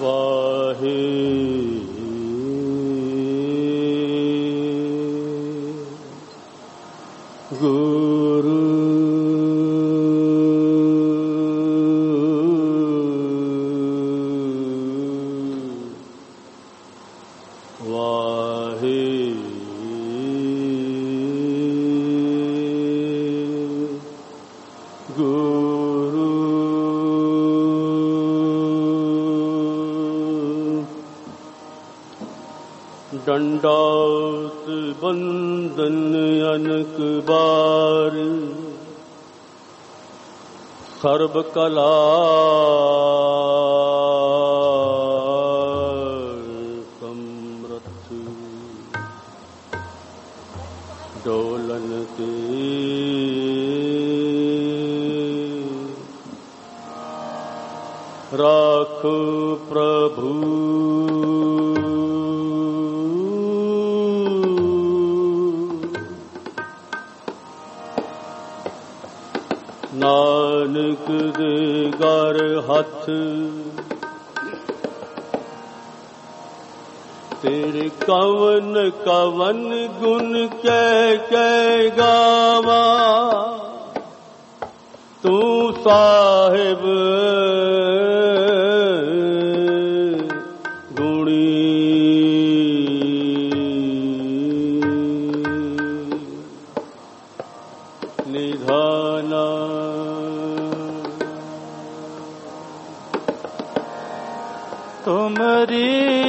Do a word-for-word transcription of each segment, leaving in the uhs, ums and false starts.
वाहे गुरु वाहे गुरु दंडात बंदन अनक बार सर्व कला समरथ डोलन के राख प्रभु नानक दे घर हथ तेरे कवन कवन गुण कह कह गावा तू साहिब निधाना तुमरी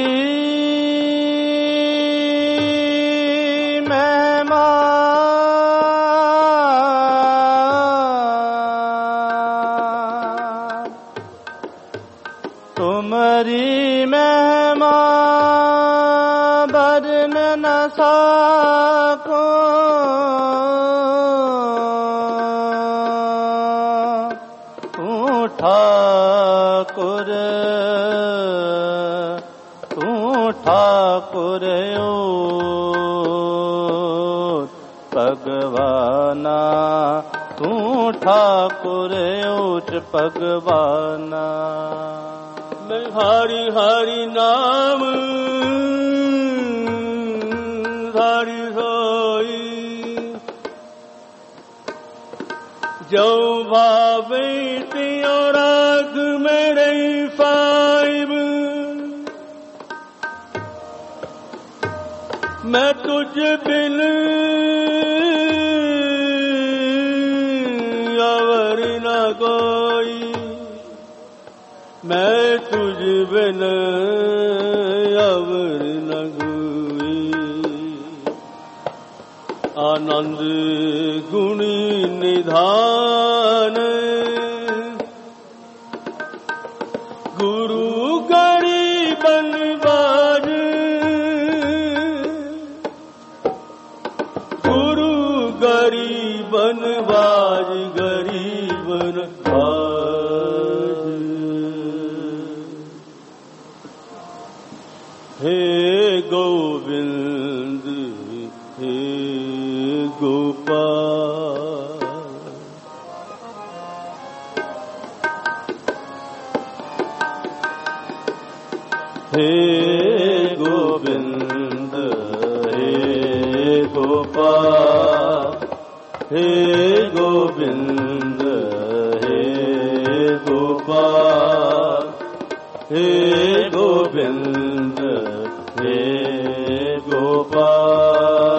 महिमा तुमरी महिमा बरन न सको ठाकुर तू ठाकुर ओ भगवाना तू ठाकुर ओच भगवाना मैं हरि हरि नाम हरि होई जो भावे तियो राग मेरे फाइब मैं तुझ बिन अवर न कोई मैं तुझ बिन अवर न कोई आनंद गुणी निधान गुरु गरीबन बाज गुरु गरीबन बाज गरीबन बाज हे गोविंद हे गोपाल हे गोविंद हे गोपाल हे गोविंद हे गोपाल हे गोविंद हे गोपाल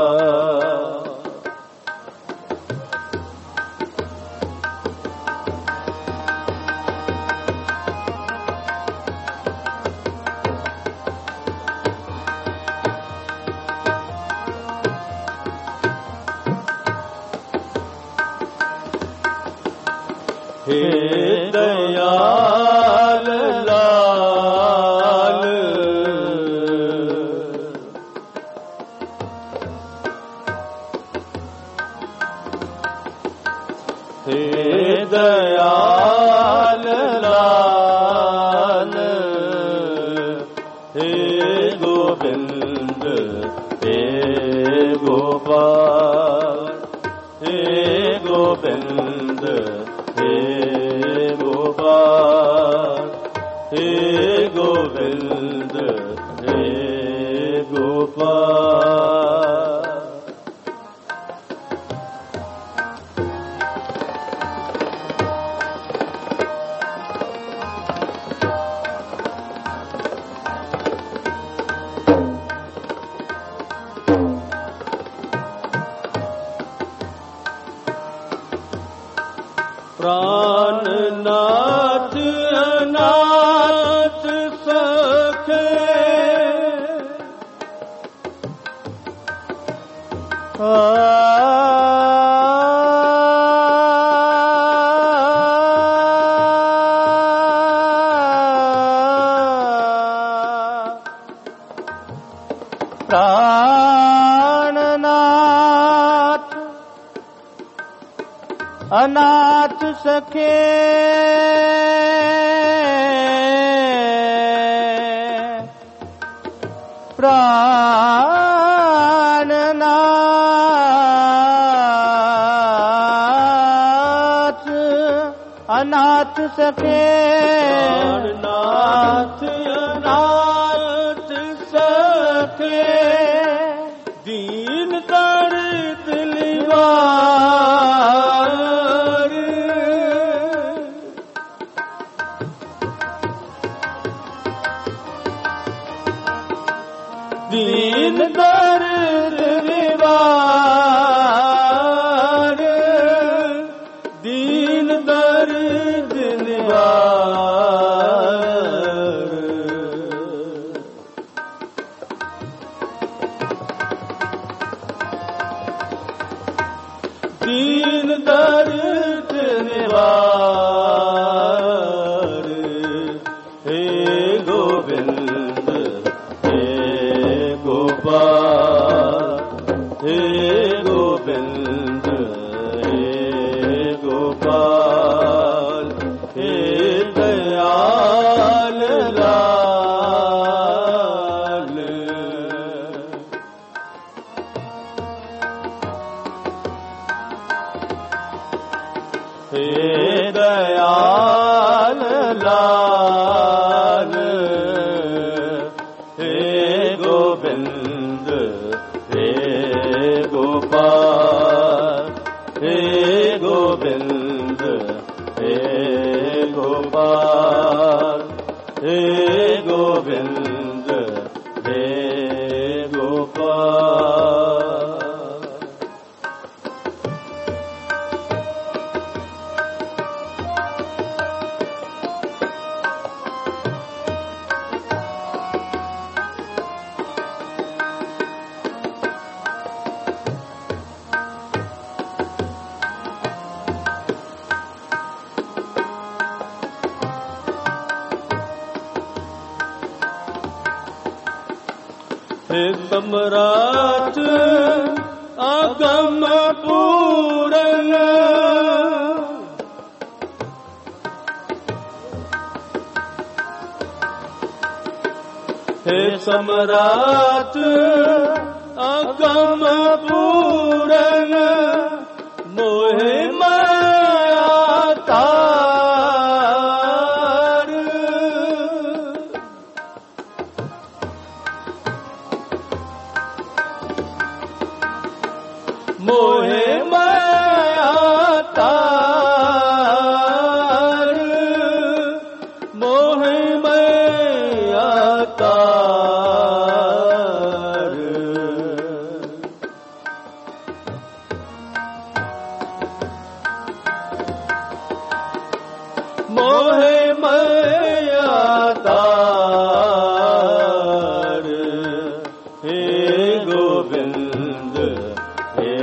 हे दयाल लाल हे दयाल लाल हे गोविंद हे गोपाल हे गोविंद हे गोपाल हे गोविंद गोपाल प्राणनाथ अनाथ सखे प्राणनाथ अनाथ सखे प्राणनाथ अनाथ सखे प्राणनाथ अनाथ सखे दीन दर्द निवार दीन दर्द निवार दीन दर्द निवार दीन दर्द निवार हे गोविंद हे गोविंद हे गोपाल हे दयाल लाल हे दयाल लाल हे गोविंद हे गोपाल हे गोविंद हे गोपाल हे गोविंद हे गोपाल हे सम्राट अगम पूरन हे सम्राट अगम पूरन मोहे माया तार मोहे माया तार मोहे माया तार मोहे माया तार हे गोविंद हे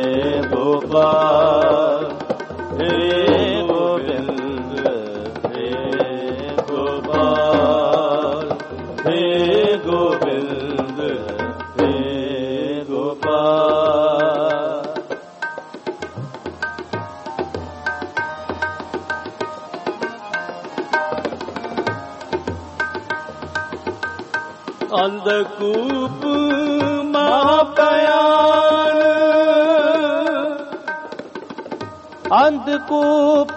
गोपाल हे गोविंद हे गोपाल हे गोविंद हे गोपाल अंधकूप महापयान अंधकूप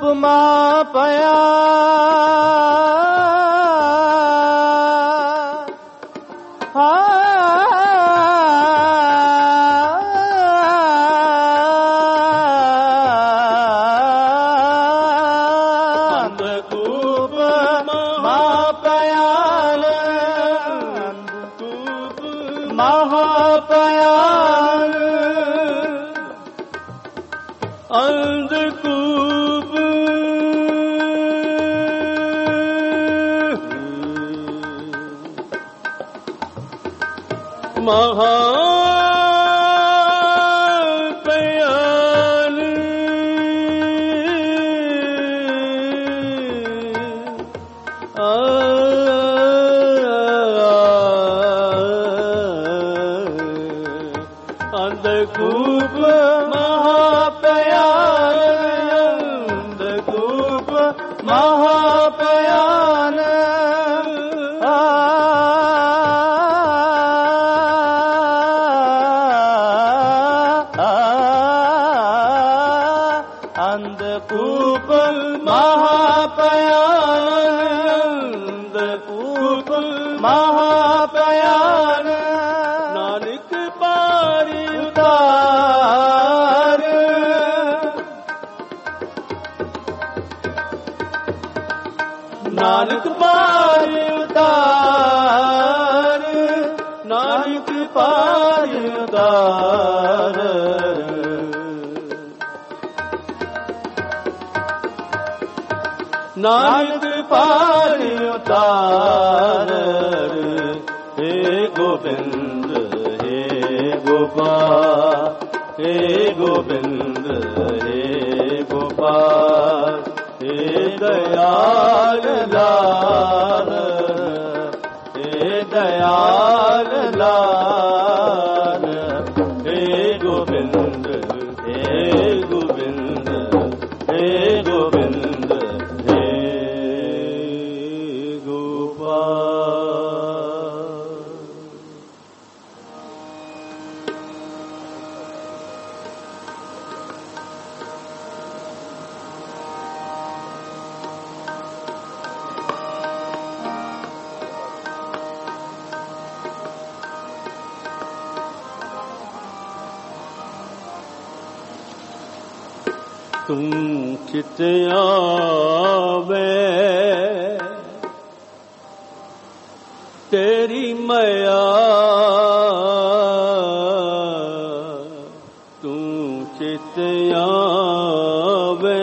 महापयान अंधकूप महापयान अंधकूप अंधकूप महापयान अंधकूप महापयान अंधकूप महापयान नानक पारी उतार नानक पारी उतार नानक पारी उतार नानक पारी उतार हे गोविंद हे गोपाल हे गोविंद हे गोपाल हे दयाल लाल हे दयाल लाल हे गोविंद हे गोविंद हे गोविंद हे गोपाल। तुम चित आवे तेरी माया तू चित आवे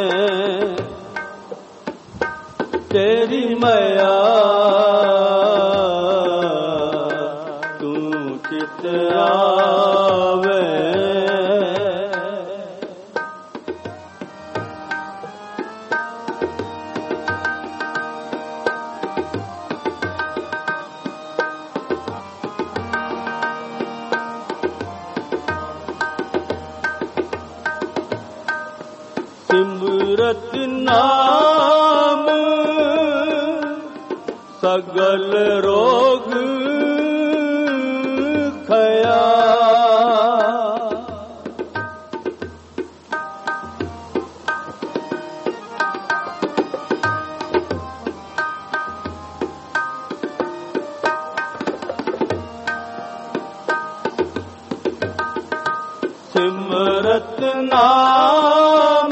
तेरी माया तू चित आवे सिमरत नाम सगल रोग खया सिमरत नाम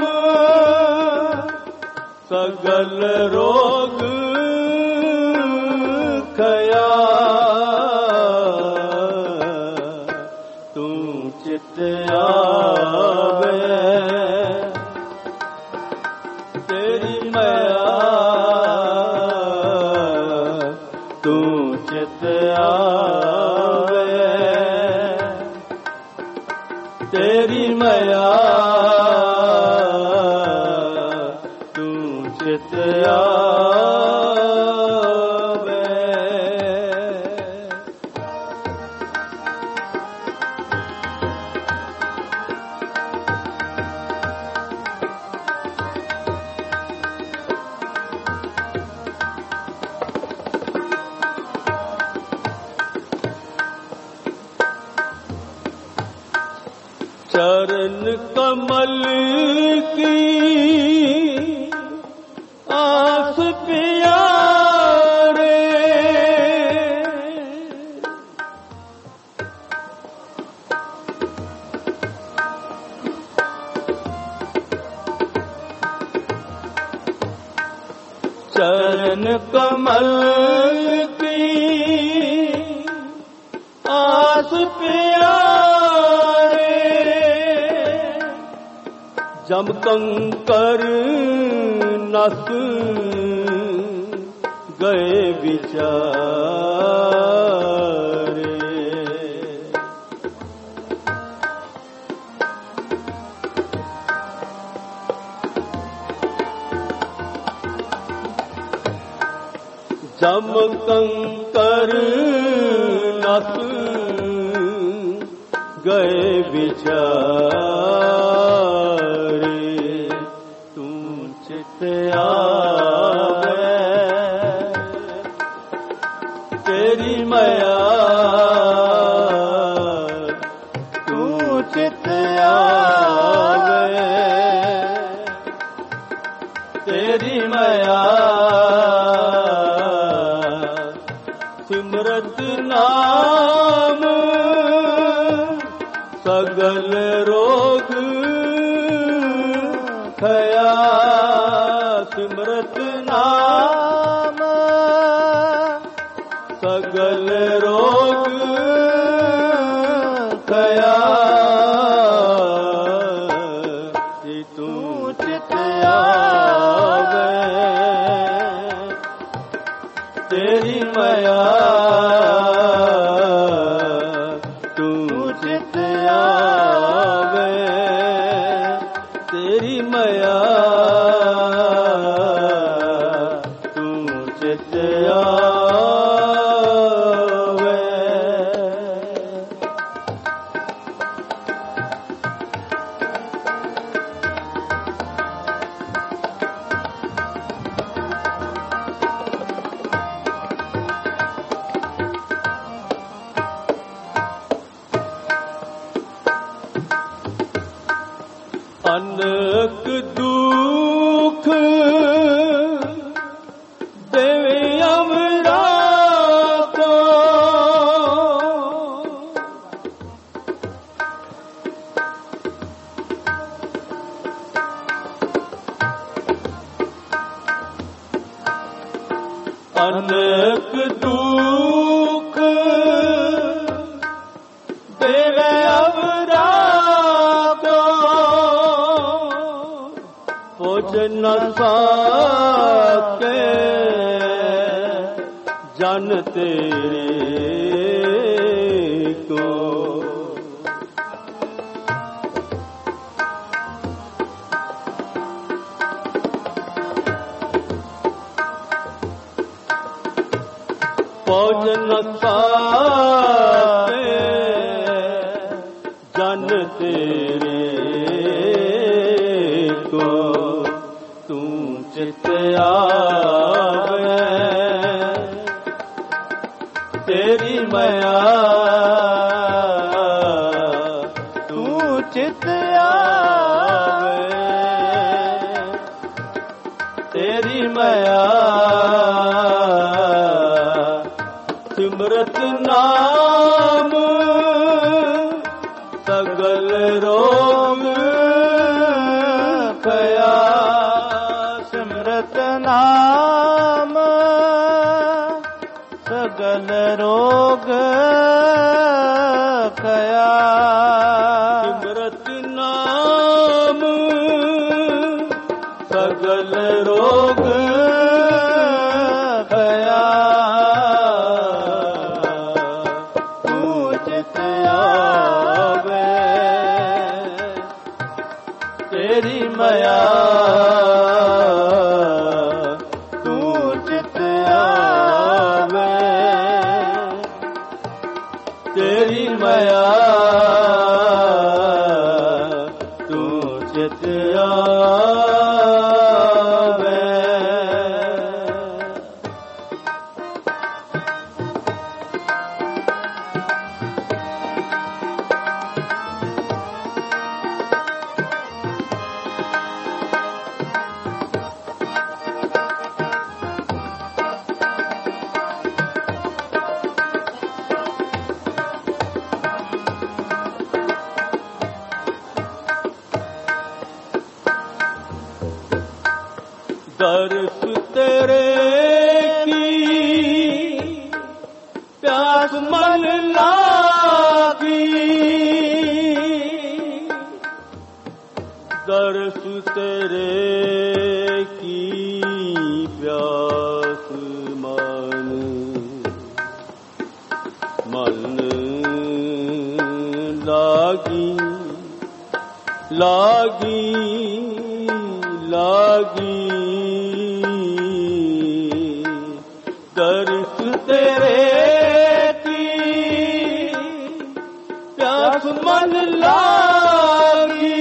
सगल रोग खया तू चित आवे तेरी माया तू चित आवे तेरी माया तू चित आवे। चरण कमल की आस प्यारे चरण कमल की आस प्यारे जम कंकर नस गए विचारे। जम कंकर नस गए विचारे। तू चित आवे तेरी माया, तू चित आवे तेरी माया। सिमरत नाम सगल रोग खया। सिमरत नाम सगल रोग खया। तू चित आवे तेरी माया, तू चित आवे तेरी माया, तू चित आवे। अनेक दुख देवे अमरा को, अनेक दुख देवे अमरा न सके जन तेरे को। पहुँच न सके जन तेरे को। तू चित आवे तेरी माया, तू चित आवे तेरी माया। सिमरत नाम सगल रोग खया। सिमरत नाम सगल रोग खया। सिमरत नाम सगल रोग खया। तू चित आवे तेरी माया, तू चित आवे तेरी माया, तू चित आवे। दर्श तेरे की प्यास मन लागी, दर्श तेरे की प्यास मान मन लागी लागी लागी दर्श तेरे की प्यास मन लागी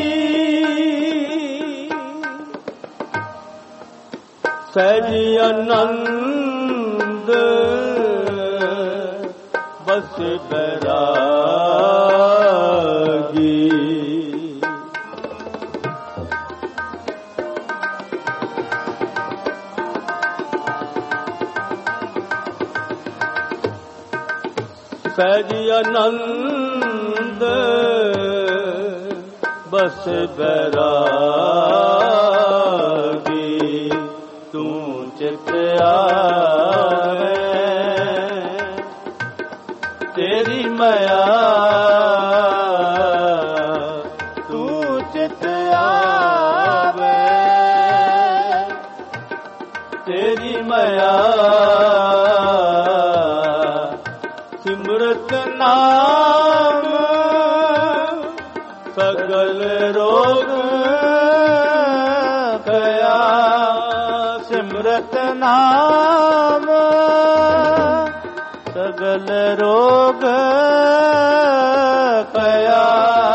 सहज आनंद बस बैरागी सहज आनंद बस बैरागी तू चित आवे तेरी माया तू चित आवे तेरी माया सिमरत नाम सगल रोग गया सिमरत नाम सगल रोग गया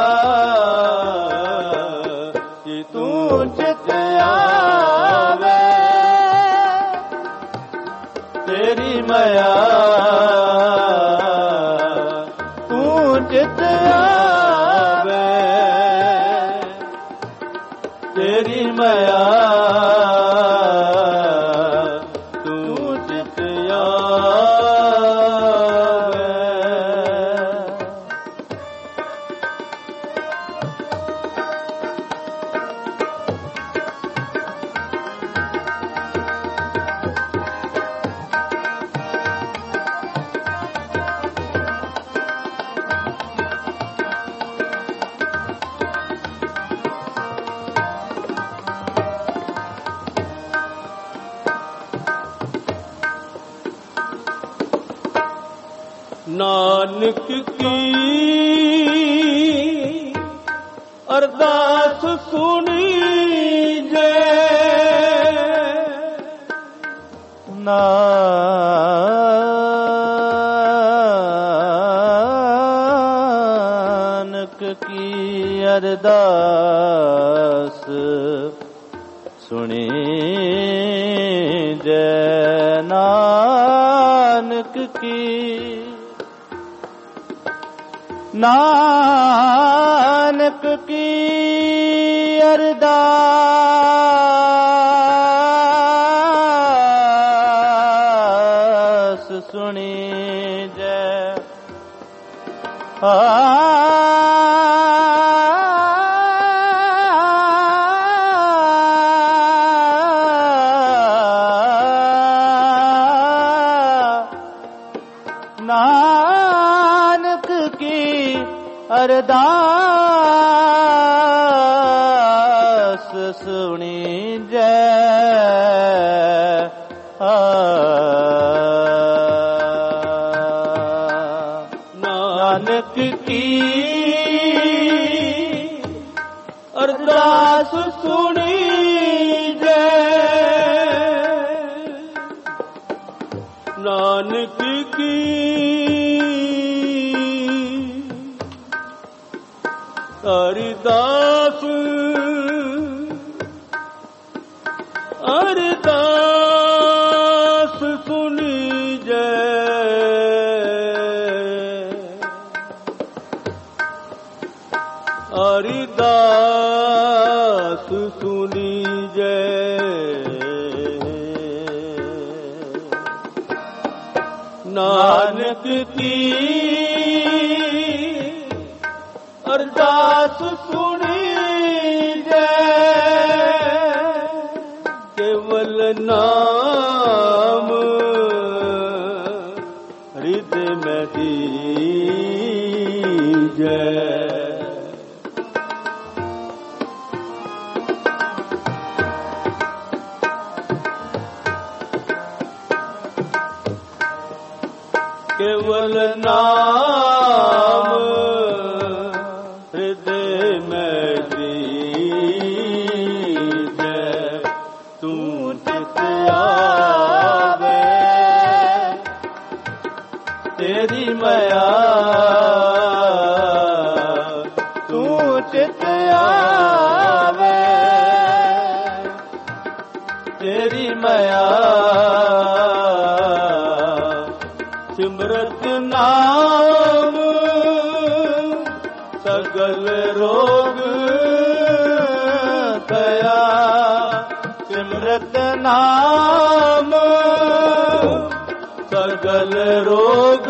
कि तू चित आवे तेरी माया चित आवे तेरी माया तू चित आवे नानक की अरदास सुनी जे नानक की अरदास सुनी जे नानक की नानक की अरदास सुनी जय आ नानक की अरदास सुनी जय नानक की अरदास सुनी जय नानक की अरदास अरदास सुनी जय अरदास सुनी जय नानक की अरदास सुनी जय केवल नाम हृदय में दीजै केवल नाम हृदय में दीजै तू चित आवे तेरी माया तू चित आवे तेरी माया सिमरत नाम सगल रोग गया सिमरत नाम सगल रोग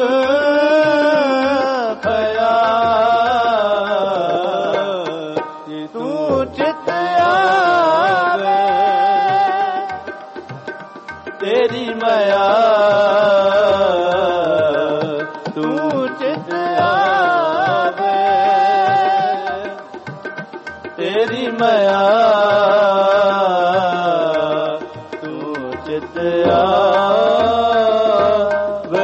गया तू चित आवे तेरी माया तू चित आवे तेरी माया तू चित आवे।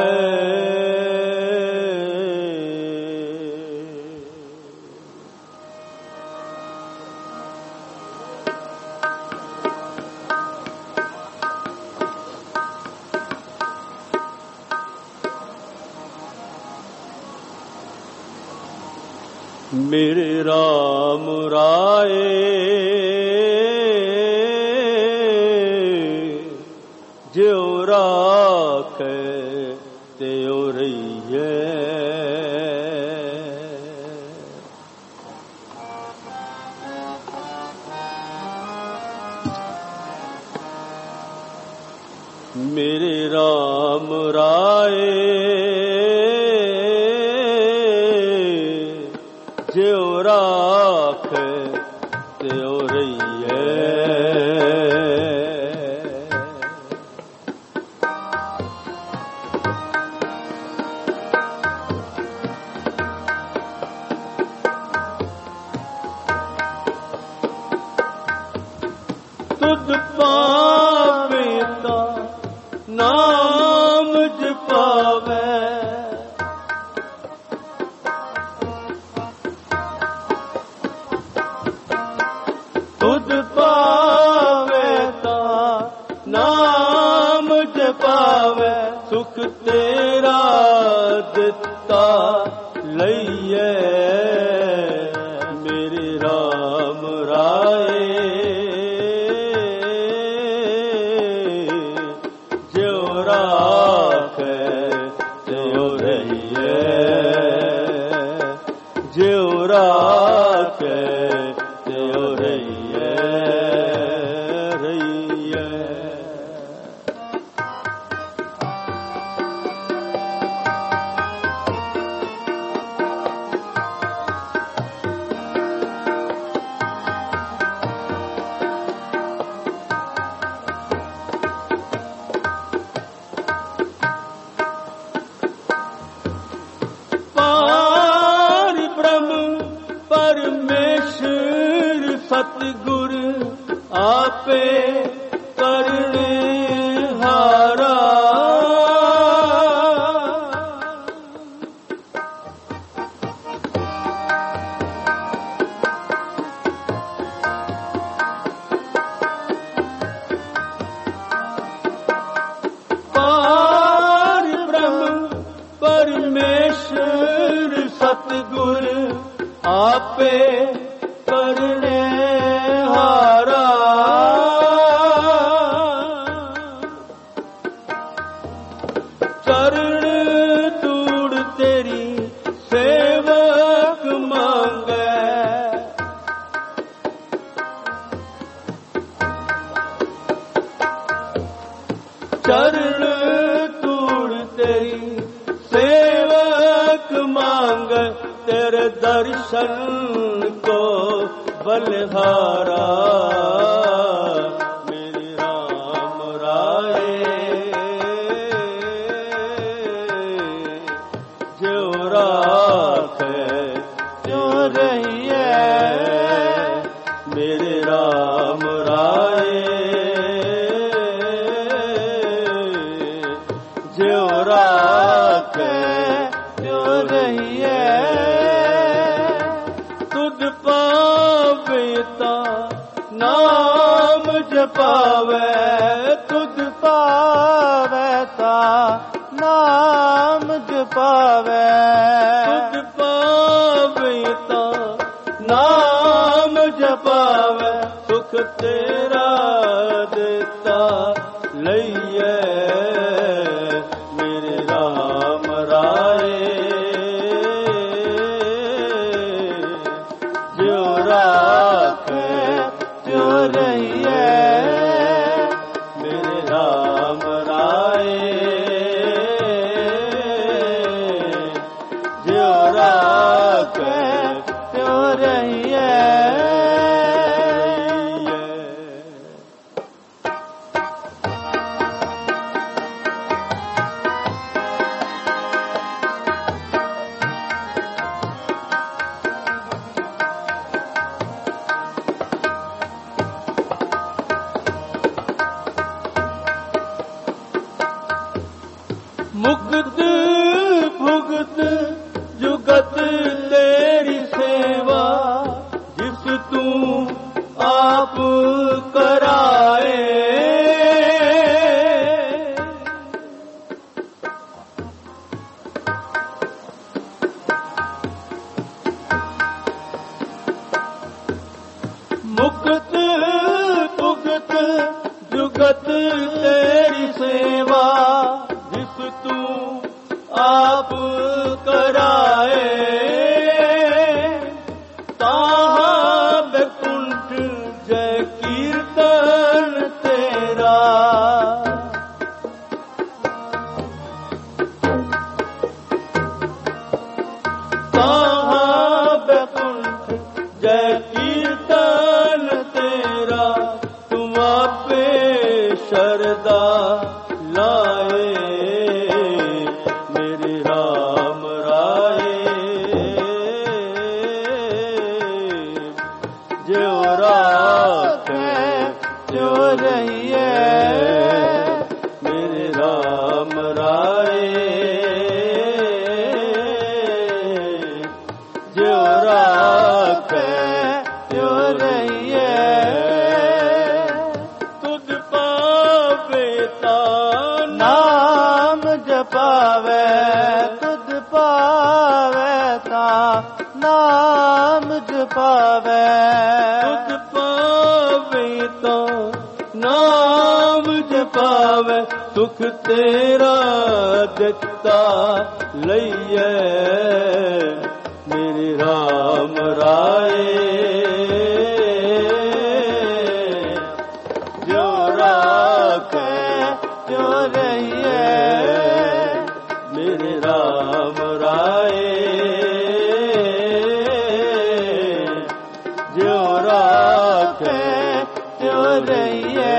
मेरे राम राये ज्यो राखे त्यों रहिए मेरे राम राये ज्यो राखे त्यों रहिए तुध पावे ता नाम जपावे तुध पावे ता नाम जपावे सुख तेरा दिता लइए मेरे राम राये ज्यो राखे त्यों रहिए ज्यो राखे त्यों रहिए रहिए। पार ब्रह्म परमेश्वर सतगुर आपे करने हारा पार ब्रह्म परमेश्वर सतगुर आपे करने हारा चरण धूड़ तेरी सेवक मांगे चरण धूड़ तेरी सेवक मांग तेरे दर्शन को बलिहारा मेरे राम राये ज्यो राखे त्यों रहिए मेरे राम राये ज्यो राखे नाम जपावे तुझ पावे ता नाम जपावे तुझ पावे ता नाम जपावे सुख तेरा देता लइए मेरे राम राये जो राखे जो रहिए मेरे राम राये जो राखे जो रहिए मुक्त भुगत जुगत तेरी सेवा जिस तू आप कराए मुक्त भुगत जुगत तेरी सेवा जिस तू आप कराए ताहा बैकुंठ जय कीर्तन तेरा ताहा बैकुंठ जय कीर्तन तेरा तुम आपे शरदा लाए मेरे राम राये जो राखे जो रहिए मेरे राम राये जो राखे जो रहिए तुझ पावे ता नाम जपावे तुझ पावे ता नाम जपावे तुझ पावे तो नाम जपावे सुख तेरा दिता लइए मेरे राम राये जो राखे जो रहिए मेरे राम राये जो राखे जो रहिए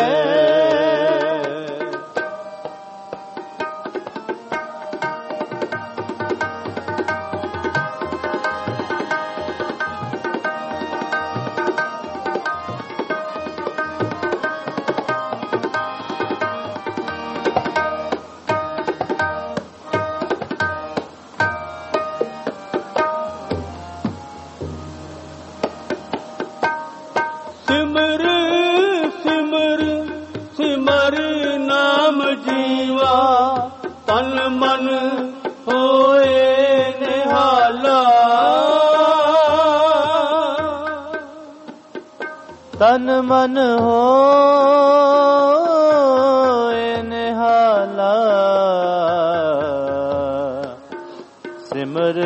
सिमर सिमर सिमर नाम जीवा तन मन होए निहाला तन मन हो निहाला सिमर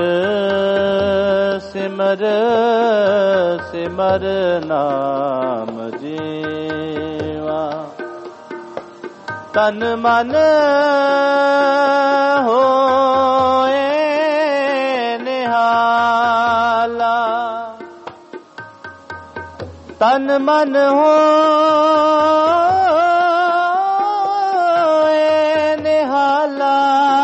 सिमर सिमर नाम जीवा तन मन हो निहाला तन मन हो निहाला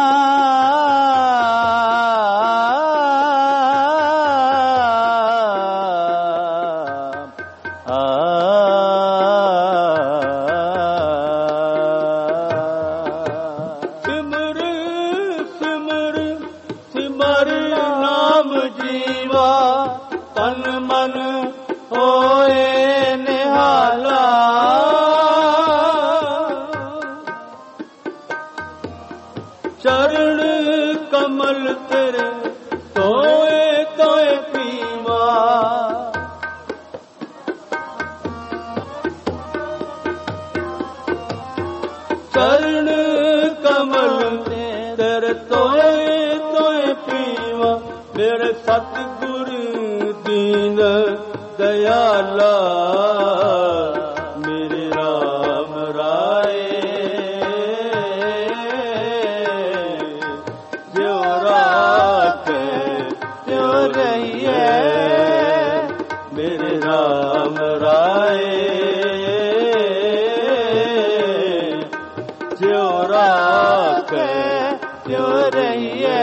सिमर सिमर सिमर नाम जीवा तन मन होए निहाल ਚਰਨ ਕਮਲ ਤੇਰੇ ਤੋਏ ਤੋਏ ਪੀਵਾ ਮੇਰੇ ਸਤਿਗੁਰ ਦੀਨ ਦਇਆਲਾ ਮੇਰੇ ਰਾਮ ਰਾਏ ਜਿਉ ਰਾਖੇ ਤਿਉ ਰਹੀਏ ਮੇਰੇ ਰਾਮ ਰਾਏ ਜਿਉ ਰਾਖੇ ਤਿਉ ਰਹੀਏ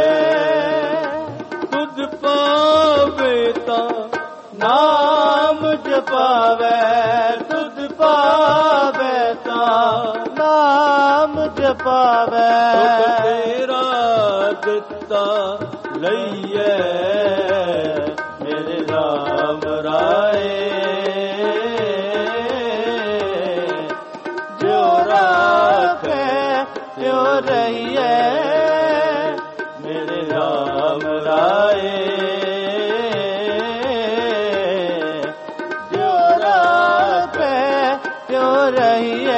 ਤੁਧ ਪਾਵੇ ਤਾਂ ਨਾਮ ਜਪਾਵੇ ਤੁਧ ਪਾਵੇ ਤਾਂ ਨਾਮ ਜਪਾਵੇ ਤੇਰਾ ਦਿੱਤਾ ਲਈਏ ਮੇਰੇ ਰਾਮ ਰਾਏ ਜਿਉ ਰਾਖੇ ਤਿਉ ਰਹੀਏ ਮੇਰੇ ਰਾਮ ਰਾਏ ਜਿਉ ਰਾਖੇ ਤਿਉ ਰਹੀਏ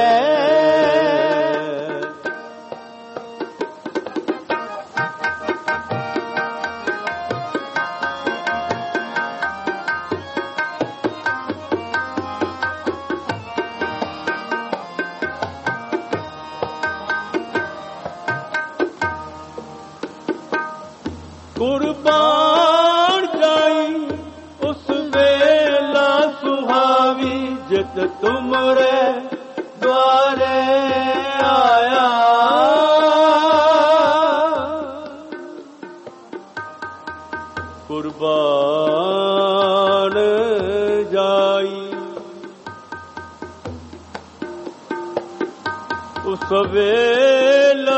ਕੁਰਬਾਨ ਜਾਈ ਉਸ ਵੇਲਾ ਸੁਹਾਵੀ ਜਿਤ ਤੁਮਰੇ ਦੁਆਰੇ ਆਇਆ ਕੁਰਬਾਨ ਜਾਈ ਉਸ ਵੇਲਾ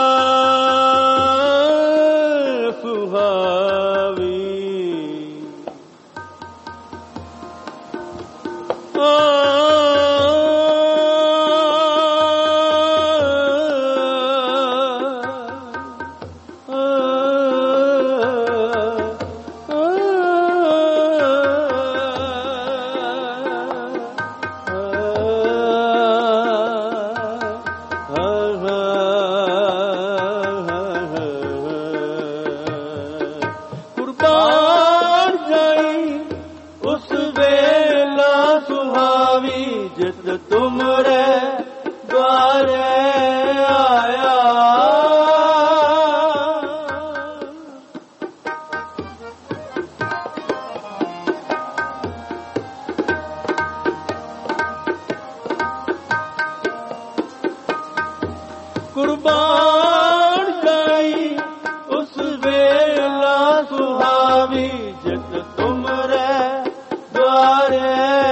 ਤੁਮਰੇ ਦੁਆਰੇ ਆਇਆ ਕੁਰਬਾਨ ਜਾਈ ਉਸ ਵੇਲਾ ਸੁਹਾਵੀ ਜਿਤ ਤੁਮਰੇ ਦੁਆਰੇ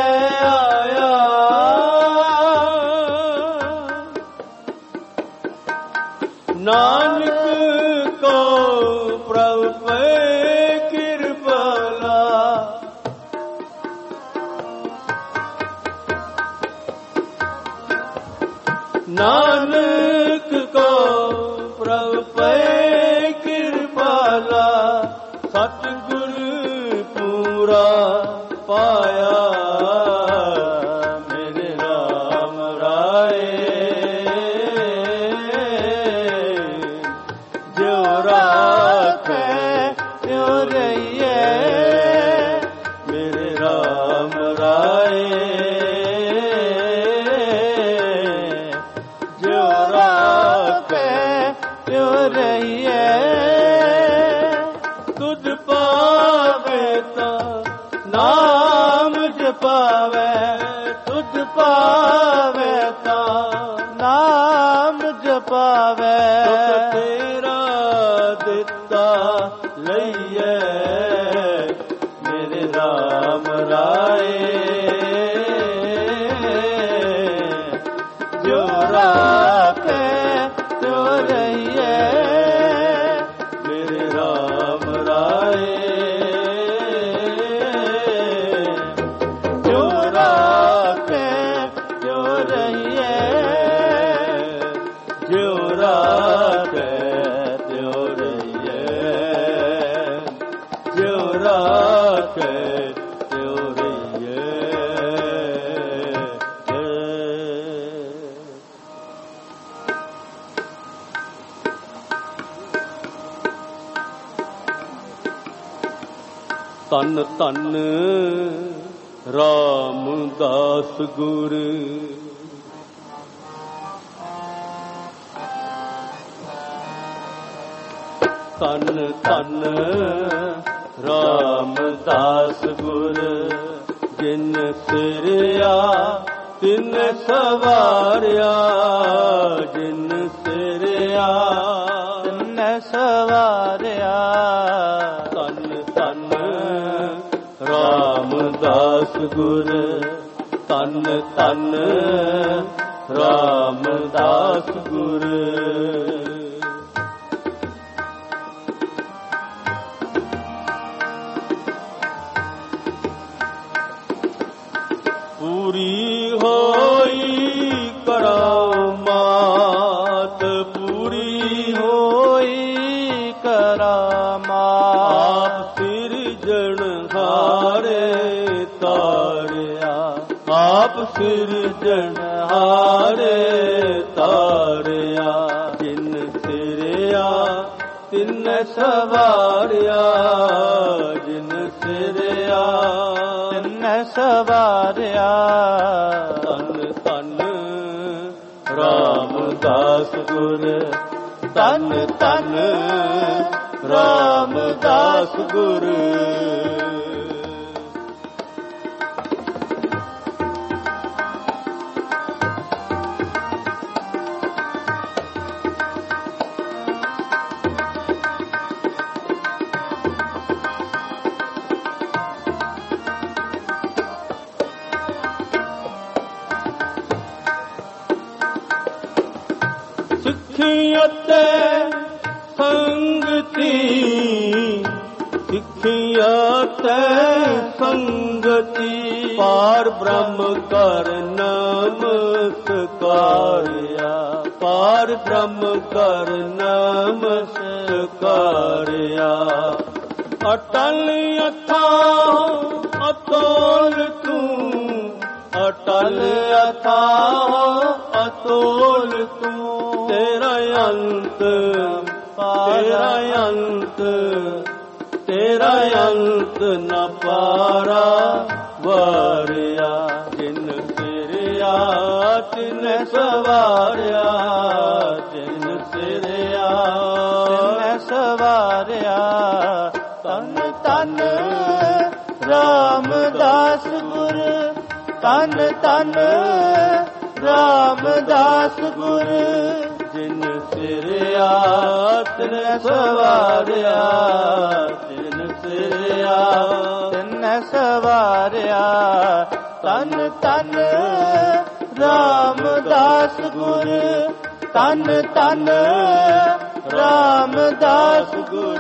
ਨਾਨਕ ਕੋ ਪ੍ਰਭ ਪੈ ਕਿਰਪਾਲਾ ਨਾਨਕ ਕੋ ਪ੍ਰਭ ਪੈ ਕਿਰਪਾਲਾ ਸਤਿਗੁਰ ਪੂਰਾ ਪਾਇਆ ਮੇਰੇ ਰਾਮ ਰਾਏ ਮੇਰੇ ਰਾਮ ਰਾਏ ਜਿਉ ਰਾਖੇ ਤਿਉ ਰਹੀਏ ਤੁਧ ਪਾਵੇ ਤਾਂ ਨਾਮ ਜਪਾਵੇ ਤੁਧ ਪਾਵੇ ਤਾਂ ਨਾਮ ਜਪਾਵੇ ਤੇਰਾ ਦਿੱਤਾ ਲਈਏ ਮੇਰੇ ਰਾਮ ਰਾਏ ਜਿਉ ਰਾਖੇ ਤਿਉ ਰਹੀਏ ਮੇਰੇ ਰਾਮ ਰਾਏ ਜਿਉ ਰਾਖੇ ਤਿਉ ਰਹੀਏ ਜਿਉ ਰਾਖੇ ਤਿਉ ਰਹੀਏ ਤਨ ਤਨ ਰਾਮਦਾਸ ਗੁਰ। ਤਨ ਤਨ ਰਾਮਦਾਸ ਗੁਰ। ਜਿਨ ਸਿਰਿਆ ਤਿਨ ਸਵਾਰਿਆ, ਜਿਨ ਸਿਰਿਆ ਤਿਨ ਸਵਾਰਿਆ। ਤਨ ਤਨ ਰਾਮਦਾਸ ਗੁਰ। ਤਨ ਤਨ ਰਾਮਦਾਸ ਗੁਰ। ਪੂਰੀ ਹੋਈ ਕਰਾਮਾਤ, ਪੂਰੀ ਹੋਈ ਕਰਾਮਾਤ। ਆਪ ਸਿਰਜਣਹਾਰੇ ਤਾਰਿਆ, ਆਪ ਸਿਰਜਣਹਾਰੇ ਤਾਰਿਆ। ਜਿਨ ਸਿਰਿਆ ਤਿਨ ਸਵਾਰਿਆ, ਜਿਨ ਸਿਰਿਆ ਤਿਨ ਸਵਾਰਿਆ। ਤਨ ਤਨ ਰਾਮਦਾਸ ਗੁਰ। ਤਨ ਤਨ ਰਾਮਦਾਸ ਗੁਰ। ਸਿੱਖਿਅਤੇ ਸੰਗਤੀ, ਸਿੱਖਿਅਤੇ ਸੰਗਤੀ। ਪਾਰ ਬ੍ਰਹਮ ਕਰ ਨਮਸਕਾਰਿਆ, ਪਾਰ ਬ੍ਰਹਮ ਕਰ ਨਮਸਕਾਰਿਆ। ਅਟਲ ਅਥਾਹ ਅਤੋਲ ਤੂੰ, ਅਟਲ ਅਥਾਹ ਅਤੋਲ ਤੂੰ। ਤੇਰਾ ਅੰਤ, ਤੇਰਾ ਅੰਤ, ਤੇਰਾ ਅੰਤ ਨ ਪਾਰਾ ਵਾਰਿਆ। ਜਿਨ ਸਿਰਿਆ ਤਿਨ ਸਵਾਰਿਆ, ਜਿਨ ਸਿਰਿਆ ਤਿਨ ਸਵਾਰਿਆ। ਤਨ ਤਨ ਰਾਮਦਾਸ ਗੁਰ। ਤਨ ਤਨ ਰਾਮਦਾਸ ਗੁਰ। ਜਿਨ ਸਿਰਿਆ ਤਿਨ ਸਵਾਰਿਆ, ਜਿਨ ਸਿਰਿਆ ਤਿਨ ਸਵਾਰਿਆ। ਤਨ ਤਨ ਰਾਮਦਾਸ ਗੁਰ। ਤਨ ਤਨ ਰਾਮਦਾਸ ਗੁਰ।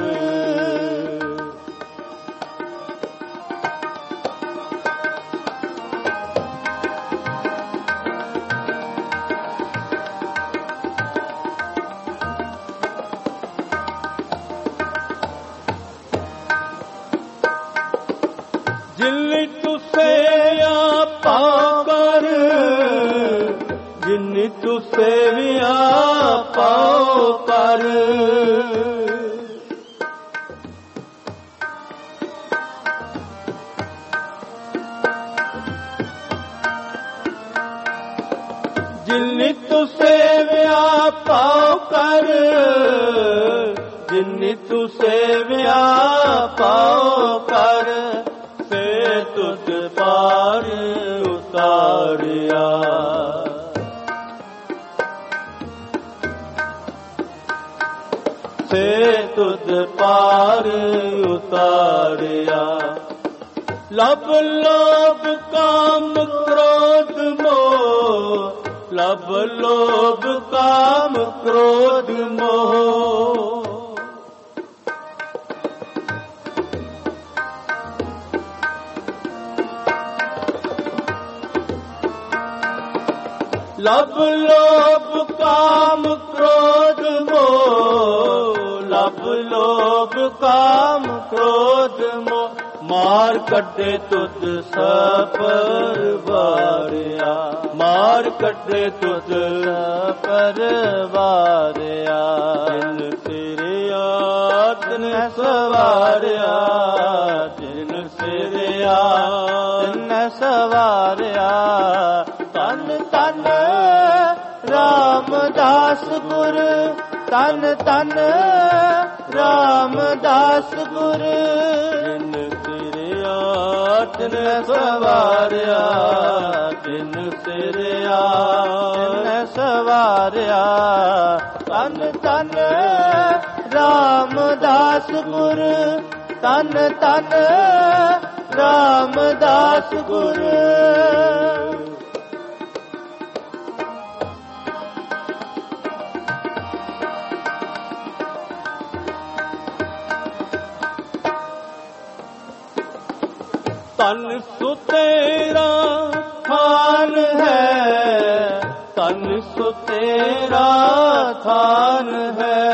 ਜਿਨ ਤੁਸੇ ਆਪਾ ਕਰ, ਜਿਨ ਤੁਸੇ ਆਪਾ ਕਰ। ਜਿਨ ਤੁਸੇ ਆਪਾ ਕਰ, ਜਿਨ ਤੁਸੇ ਆਪਾ ਕਰ। ਸੇ ਤੁਧ ਪਾਰ ਉਤਾਰਿਆ, ਸੇ ਤੁਧ ਪਾਰ ਉਤਾਰਿਆ। ਲਬ ਲੋਭ ਕਾਮ ਕ੍ਰੋਧ ਮੋਹ, ਲਬ ਲੋਭ ਕਾਮ ਕ੍ਰੋਧ ਮੋਹ। ਲਬ ਲੋਭ ਕਾਮ ਕ੍ਰੋਧ ਮੋਹ, ਲਬ ਲੋਭ ਕਾਮ ਕ੍ਰੋਧ ਮੋਹ। ਮਾਰ ਕੱਢੇ ਤੁਧ ਸਪਰ ਵਾਰਿਆ, ਮਾਰ ਕੱਢੇ ਤੁਧ ਸਪਰ ਵਾਰਿਆ। ਜਿਨ ਸਿਰਿਆ ਤਿਨ ਸਵਾਰਿਆ, ਜਿਨ ਸਵਾਰਿਆ ਤਿਨ ਸਵਾਰਿਆ ਤਨ ਤਨ ਰਾਮਦਾਸ ਗੁਰ ਤਨ ਤਨ ਰਾਮਦਾਸ ਗੁਰ ਜਿਨ ਸਿਰਿਆ ਤਿਨ ਸਵਾਰਿਆ ਤਿਨ ਸਿਰਿਆ ਤਿਨ ਸਵਾਰਿਆ ਤਨ ਤਨ ਰਾਮਦਾਸ ਗੁਰ ਤਨ ਤਨ ਰਾਮਦਾਸ ਗੁਰ ਤਨ ਸੋ ਤੇਰਾ ਥਾਨ ਹੈ ਤਨ ਸੋ ਤੇਰਾ ਥਾਨ ਹੈ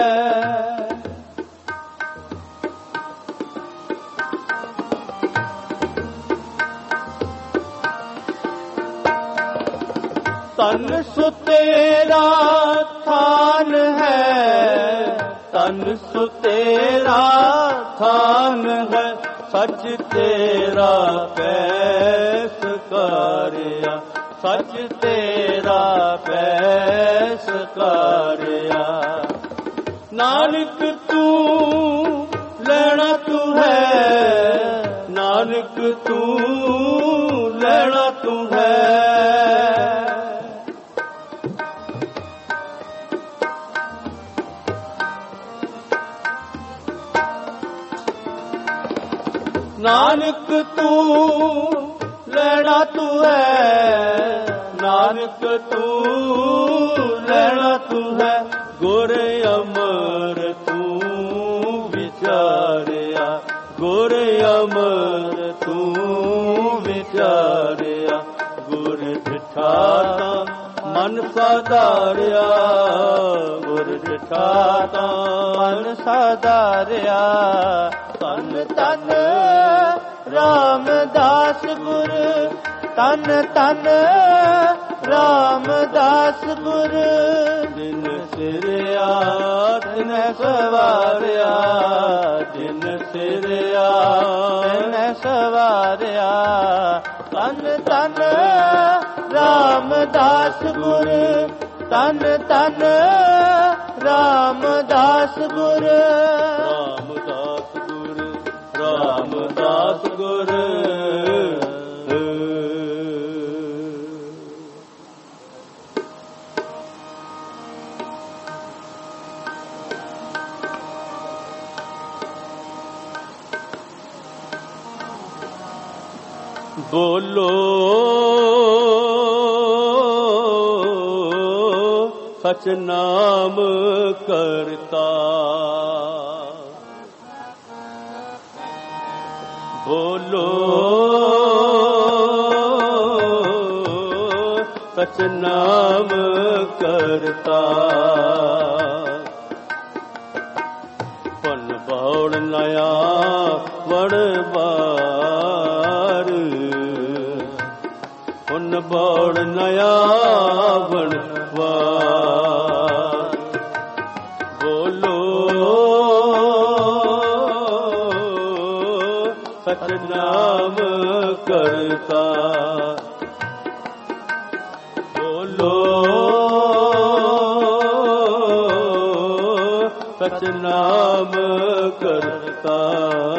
ਤਨ ਸੋ ਤੇਰਾ ਥਾਨ ਹੈ ਤਨ ਸੋ ਤੇਰਾ ਥਾਨ ਹੈ ਸੱਚ ਤੇਰਾ ਪੈਸ ਕਾਰਿਆ ਸੱਚ ਤੇਰਾ ਪੈਸ ਕਾਰਿਆ ਨਾਨਕ ਤੂੰ ਲੈਣਾ ਤੂੰ ਹੈ ਨਾਨਕ ਤੂੰ ਲੈਣਾ ਤੂੰ ਹੈ ਨਾਨਕ ਤੂੰ ਲੈਣਾ ਤੂੰ ਹੈ ਨਾਨਕ ਤੂੰ ਲੈਣਾ ਤੂੰ ਹੈ ਗੁਰ ਅਮਰ ਤੂੰ ਵਿਚਾਰਿਆ ਗੁਰ ਅਮਰ ਤੂੰ ਵਿਚਾਰਿਆ ਗੁਰ ਡਿਠਾ ਤਾਂ ਮਨ ਸਾਧਾਰਿਆ ਗੁਰ ਡਿਠਾ ਤਾਂ ਮਨ ਸਾਧਾਰਿਆ ਤਨ ਤਨ ਰਾਮਦਾਸ ਗੁਰ ਤਨ ਤਨ ਰਾਮਦਾਸ ਗੁਰ ਜਿਨ ਸਿਰਿਆ ਤਿਨ ਸਵਾਰਿਆ ਜਿਨ ਸਿਰਿਆ ਤਿਨ ਸਵਾਰਿਆ ਤਨ ਤਨ ਰਾਮਦਾਸ ਗੁਰ ਤਨ ਤਨ ਰਾਮਦਾਸ ਗੁਰ ਰਾਮਦਾਸ ਗੁਰ ਰਾਮਦਾਸ ਗੁਰ ਬੋਲੋ ਸਚ ਨਾਮ ਕਰਤਾ ਬੋਲੋ ਸਚ ਨਾਮ ਕਰਤਾ ਪਨ ਬੌੜ ਨਿਆ ਵੜ ਬਾਰ ਪਨ ਬੌੜ ਨਿਆ ਵੜ ਬਾਰ ਬੋਲੋ ਸਚ ਨਾਮ ਕਰਤਾ ਬੋਲੋ ਸਚ ਨਾਮ ਕਰਤਾਰ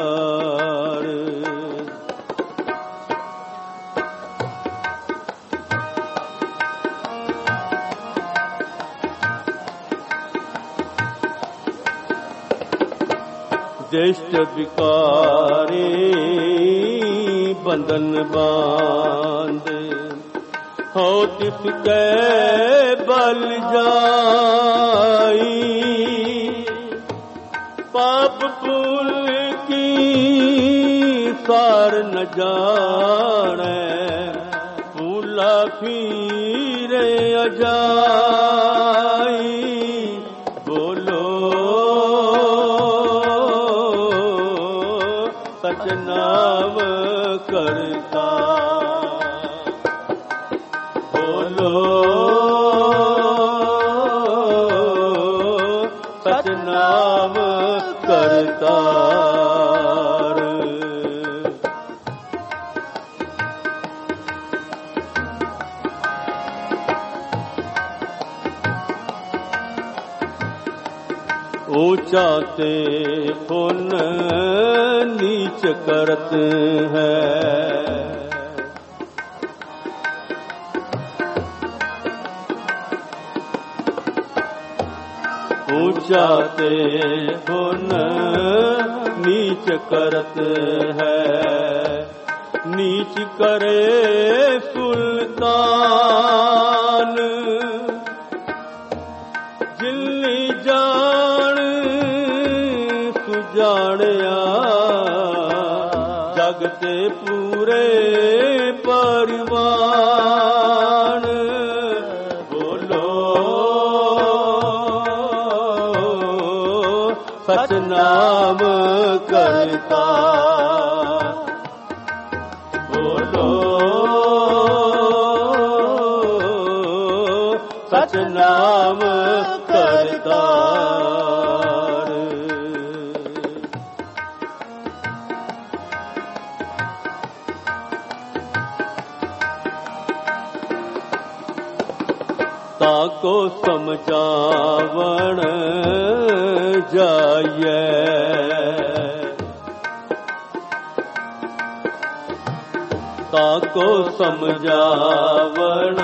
ਦ੍ਰਿਸ਼ਟ ਵਿਕਾਰੇ ਬੰਧਨ ਬਾਂਧੇ ਹੋ ਤਿਸ ਕੈ ਬਲ ਜਾਈ ਪਾਪ ਭੂਲ ਕੀ ਸਾਰ ਨ ਜਾਣੈ ਭੂਲਾ ਫੀਰੇ ਅਜਾਈ ਬੋਲੋ ਸਚ ਨਾਮ ਕਰਤਾ ਬੋਲੋ ਸਚ ਨਾਮ ਕਰਤਾਰ ऊंचा ते पुन नीच करत है। ऊंचा ते पुन नीच करत है। नीच करे सुल्तान जिल्ली जान सुजानिया। जग ते पूरे परिवान। बोलो सतनाम करता। बोलो सतनाम करता। ताको समझावण जाइए। ताको समझावण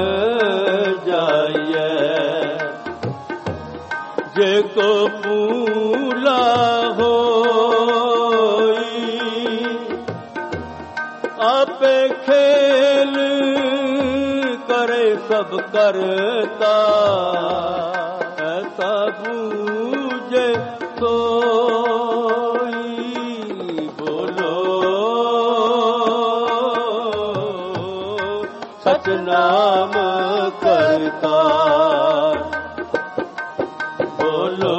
जाइए। जे को पूला होई आपे खेल करे सब करता। ऐसा बूझे सोई। बोलो सतनाम करता। बोलो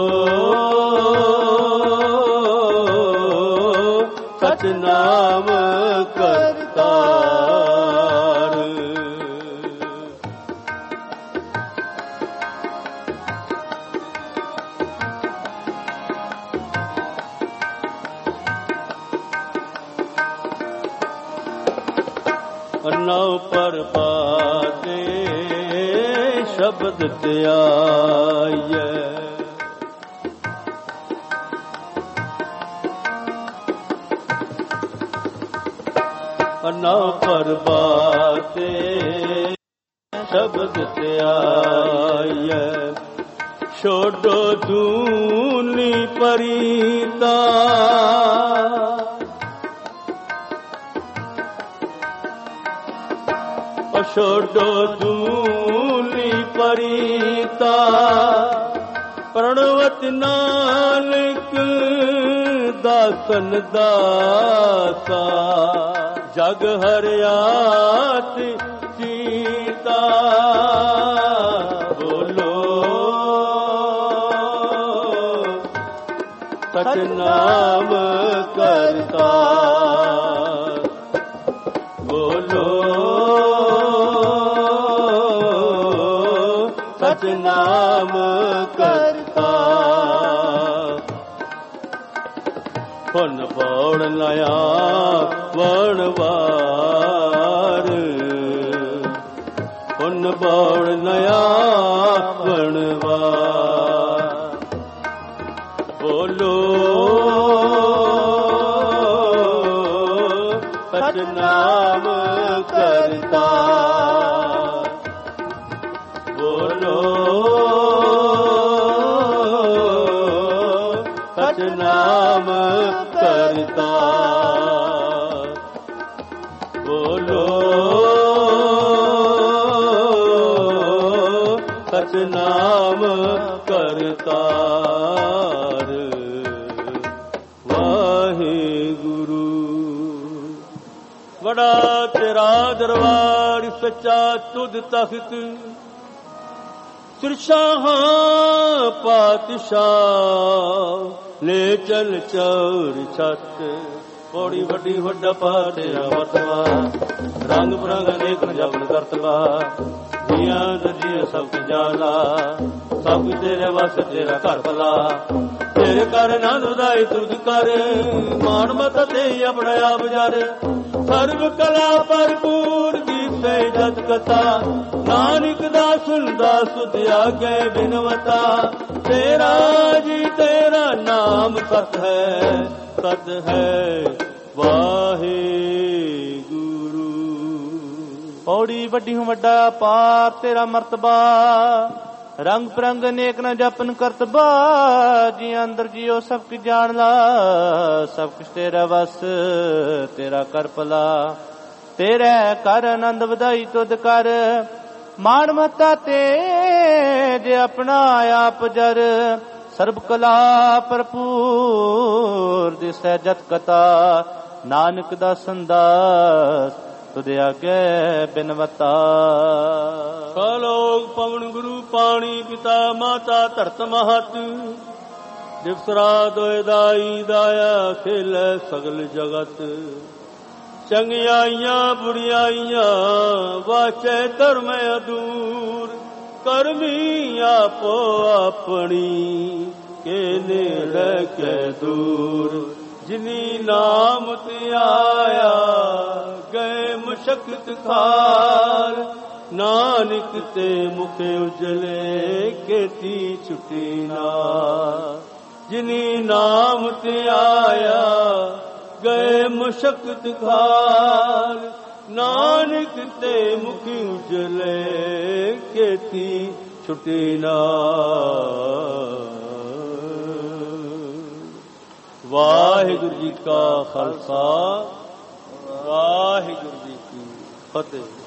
सतनाम करता। नौ पर पाते शब्द त्याये। नौ पर पाते शब्द त्याये। छोड़ो दूनी परीता। छोड़ो दूली परीता। प्रणवत नानक दासन दासा। जग हरियात सीता। बोलो सतनाम करता। बोलो सतनाम करता। पुन पौड़ नया वणवार। पुन पौड़ नया वणवार। बोलो सतनाम करता। बोलो सतनाम करता। बोलो सतनाम करता। वाहिगुरु। बड़ा तेरा दरबार सच्चा तुध तख्त। शाह पातशाह ले चल चौर छत। पौड़ी वड्डी वड्डा पाटिया वतवा। रंग बरंग अनेक जबन करतवा। जिया दजिया सब जाला। सब तेरे वास तेरा घर भला। तेरे कर नंद उदाई तुझ कर। मान मत दे अपना आप जार। सर्व कला भरपूर दीपे जत कथा। नानक दा सुनदा सुत आगे बिनवता। तेरा जीत ਨਾਮ ਸਤ ਹੈ, ਸਤ ਹੈ ਵਾਹਿਗੁਰੂ। ਪੌੜੀ ਵੱਡੀ ਹੂੰ ਵੱਡਾ ਪਾਰ ਤੇਰਾ ਮਰਤਬਾ, ਰੰਗ ਪ੍ਰੰਗ ਅਨੇਕ ਨ ਜਪਨ ਕਰਤਬਾ। ਜੀ ਅੰਦਰ ਜੀਓ ਸਭ ਕੁ ਜਾਣ ਲਾ, ਸਭ ਕੁਛ ਤੇਰਾ ਵਸ ਤੇਰਾ ਕਰ ਭਲਾ। ਤੇਰੇ ਕਰ ਆਨੰਦ ਵਧਾਈ ਤੁਧ ਕਰ, ਮਾਣ ਮਹਤਾ ਤੇ ਜੇ ਆਪਣਾ ਆਪ ਜਰ। ਸਰਬ ਕਲਾ ਭਰਪੂਰ ਦਿਸੈ ਜਤ ਕਥਾ, ਨਾਨਕ ਦਾ ਸੰਦਾਸ ਤੁਧ ਆਗੇ ਬਿਨਵਤਾ। ਸਲੋਕ ਪਵਨ ਗੁਰੂ ਪਾਣੀ ਪਿਤਾ ਮਾਤਾ ਧਰਤ ਮਹਤ, ਦਿਵਸ ਰਾਤ ਹੋਏ ਦਾਈ ਦਾਇਆ ਖੇਲੇ ਸਗਲ ਜਗਤ। ਚੰਗਿਆਈਆਂ ਬੁਰਿਆਈਆਂ ਵਾਚੈ ਧਰਮ ਅਦੂਰ, ਕਰਮੀ ਆਪੋ ਆਪਣੀ ਕੇ ਨੇੜੇ ਕੇ ਦੂਰ। ਜਿਨੀ ਨਾਮ ਤੇ ਆਇਆ ਗਏ ਮੁਸ਼ਕਤ ਖਾਰ, ਨਾਨਕ ਤੇ ਮੁਖ ਉਜਲੇ ਕੀਤੀ ਛੁਟੀ ਨਾ। ਜਿਨੀ ਨਾਮ ਤੇ ਆਇਆ ਗਏ ਮੁਸ਼ਕਤ ਖਾਰ, ਨਾਨਕ ਤੇ ਮੁਖ ਉਜਲੇ ਕੀਤੀ ਛੁਟੀ ਨਾ। ਵਾਹਿਗੁਰੂ ਜੀ ਕਾ ਖਾਲਸਾ, ਵਾਹਿਗੁਰੂ ਜੀ ਕੀ ਫਤਿਹ।